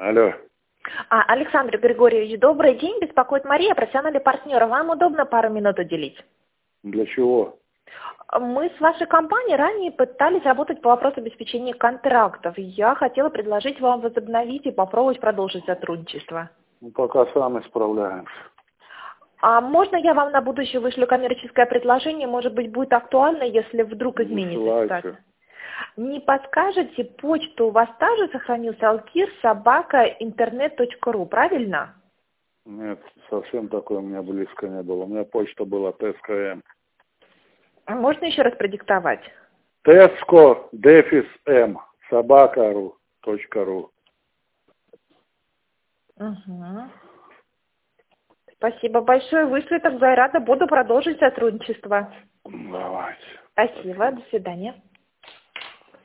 Алло. Александр Григорьевич, добрый день. Беспокоит Мария, профессиональный партнер. Вам удобно пару минут уделить? Для чего? Мы с вашей компанией ранее пытались работать по вопросу обеспечения контрактов. Я хотела предложить вам возобновить и попробовать продолжить сотрудничество. Пока сами справляемся. Можно я вам на будущее вышлю коммерческое предложение? Может быть, будет актуально, если вдруг изменится ситуация? Не подскажете, почту у вас также сохранился alkir@internet.ru, правильно? Нет, совсем такое у меня близко не было. У меня почта была ТСКМ. Можно еще раз продиктовать? ТСКО-М@ру.ру. Угу. Спасибо большое. Вышлю, тогда и рада буду продолжить сотрудничество. Давайте. Спасибо. До свидания.